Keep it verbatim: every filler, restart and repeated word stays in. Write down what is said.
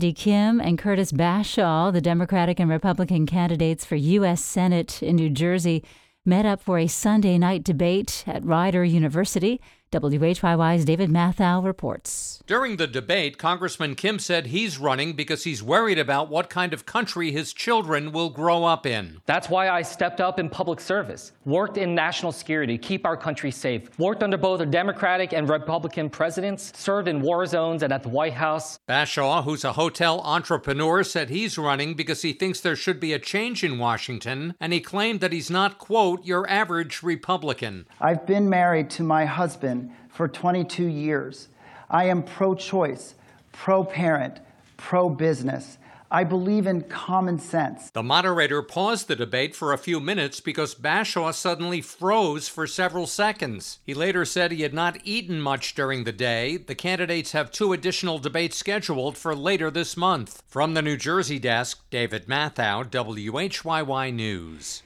Andy Kim and Curtis Bashaw, the Democratic and Republican candidates for U S Senate in New Jersey, met up for a Sunday night debate at Rider University. W H Y Y's David Mathau reports. During the debate, Congressman Kim said he's running because he's worried about what kind of country his children will grow up in. That's why I stepped up in public service, worked in national security, keep our country safe, worked under both a Democratic and Republican presidents, served in war zones and at the White House. Bashaw, who's a hotel entrepreneur, said he's running because he thinks there should be a change in Washington, and he claimed that he's not, quote, your average Republican. I've been married to my husband for twenty-two years. I am pro-choice, pro-parent, pro-business. I believe in common sense. The moderator paused the debate for a few minutes because Bashaw suddenly froze for several seconds. He later said he had not eaten much during the day. The candidates have two additional debates scheduled for later this month. From the New Jersey desk, David Mathau, W H Y Y News.